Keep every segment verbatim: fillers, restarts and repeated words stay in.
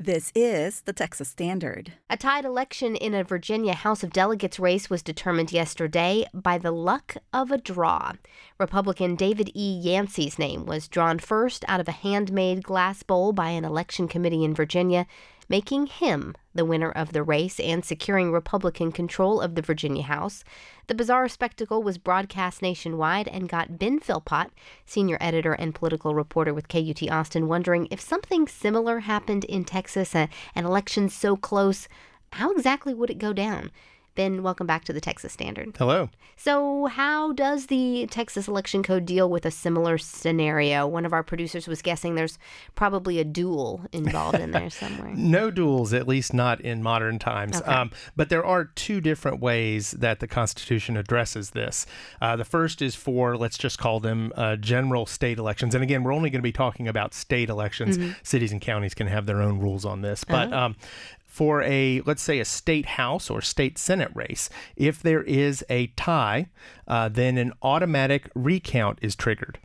This is the Texas Standard. A tied election in a Virginia House of Delegates race was determined yesterday by the luck of a draw. Republican David E. Yancey's name was drawn first out of a handmade glass bowl by an election committee in Virginia, making him the winner of the race and securing Republican control of the Virginia House. The bizarre spectacle was broadcast nationwide and got Ben Philpott, senior editor and political reporter with K U T Austin, wondering if something similar happened in Texas, uh, an election so close, how exactly would it go down? Ben, welcome back to the Texas Standard. Hello. So how does the Texas Election Code deal with a similar scenario? One of our producers was guessing there's probably a duel involved in there somewhere. No duels, at least not in modern times. Okay. Um, but there are two different ways that the Constitution addresses this. Uh, the first is for, let's just call them uh, general state elections. And again, we're only going to be talking about state elections. Mm-hmm. Cities and counties can have their own rules on this. But uh-huh. um, for a, let's say, a state house or state senate race, if there is a tie, uh, then an automatic recount is triggered.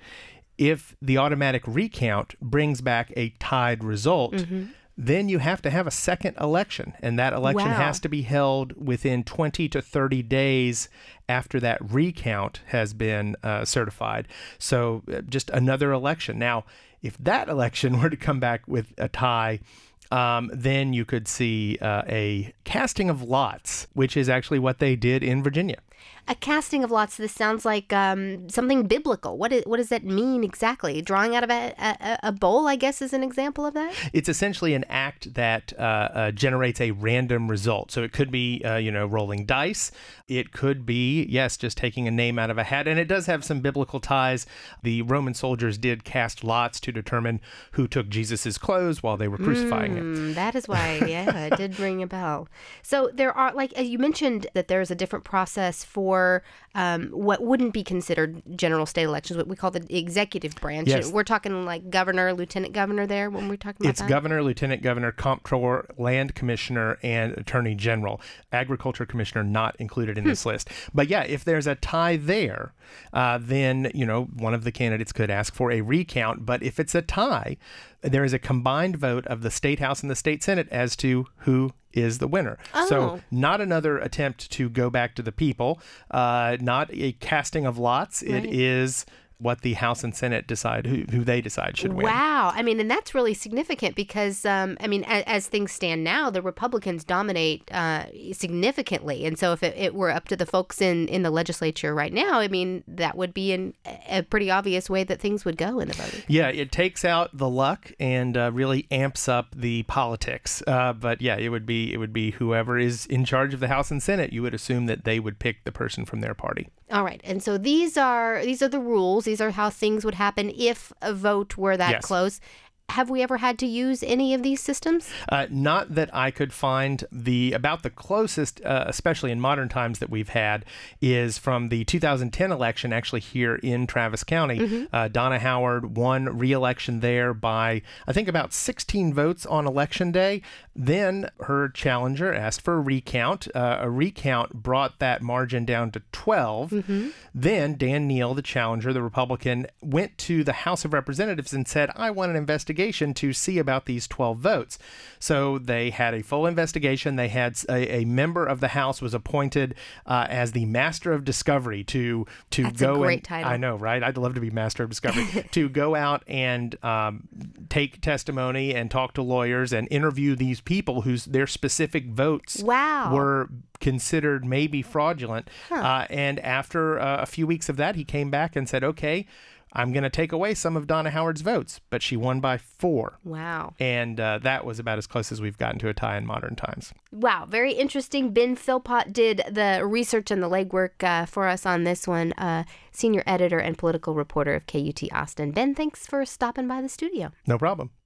If the automatic recount brings back a tied result, mm-hmm. then you have to have a second election, and that election wow. has to be held within twenty to thirty days after that recount has been uh, certified. So uh, just another election. Now, if that election were to come back with a tie, Um, then you could see uh, a casting of lots, which is actually what they did in Virginia. A casting of lots. This sounds like um, something biblical. What is, what does that mean exactly? Drawing out of a, a, a bowl, I guess, is an example of that? It's essentially an act that uh, uh, generates a random result. So it could be, uh, you know, rolling dice. It could be, yes, just taking a name out of a hat. And it does have some biblical ties. The Roman soldiers did cast lots to determine who took Jesus's clothes while they were crucifying mm, him. That is why, yeah, it did ring a bell. So there are, like, you mentioned that there's a different process for um, what wouldn't be considered general state elections, what we call the executive branch. Yes. We're talking like governor, lieutenant governor there when we're talking about it's that? It's governor, lieutenant governor, comptroller, land commissioner, and attorney general. Agriculture commissioner not included in hmm. this list. But yeah, if there's a tie there, uh, then, you know, one of the candidates could ask for a recount. But if it's a tie, there is a combined vote of the state house and the state senate as to who is the winner. Oh. So not another attempt to go back to the people, uh, not a casting of lots. Right. It is what the House and Senate decide, who, who they decide should win. Wow. I mean, and that's really significant because, um, I mean, as, as things stand now, the Republicans dominate uh, significantly. And so if it, it were up to the folks in, in the legislature right now, I mean, that would be an, a pretty obvious way that things would go in the voting. Yeah, it takes out the luck and uh, really amps up the politics. Uh, but yeah, it would be it would be whoever is in charge of the House and Senate. You would assume that they would pick the person from their party. All right. And so these are these are the rules. These are how things would happen if a vote were that yes. close. Have we ever had to use any of these systems? Uh, not that I could find. The about the closest, uh, especially in modern times, that we've had is from the two thousand ten election, actually here in Travis County. Mm-hmm. Uh, Donna Howard won re-election there by, I think, about sixteen votes on election day. Then her challenger asked for a recount. Uh, a recount brought that margin down to twelve. Mm-hmm. Then Dan Neal, the challenger, the Republican, went to the House of Representatives and said, I want an investigation to see about these twelve votes. So they had a full investigation. They had a, a member of the House was appointed uh, as the Master of Discovery to to That's go a great and title. I know, right? I'd love to be Master of Discovery to go out and um, take testimony and talk to lawyers and interview these people whose their specific votes wow. were considered maybe fraudulent. Huh. Uh, and after uh, a few weeks of that, he came back and said, okay, I'm going to take away some of Donna Howard's votes, but she won by four. Wow. And uh, that was about as close as we've gotten to a tie in modern times. Wow. Very interesting. Ben Philpott did the research and the legwork uh, for us on this one. Uh, senior editor and political reporter of K U T Austin. Ben, thanks for stopping by the studio. No problem.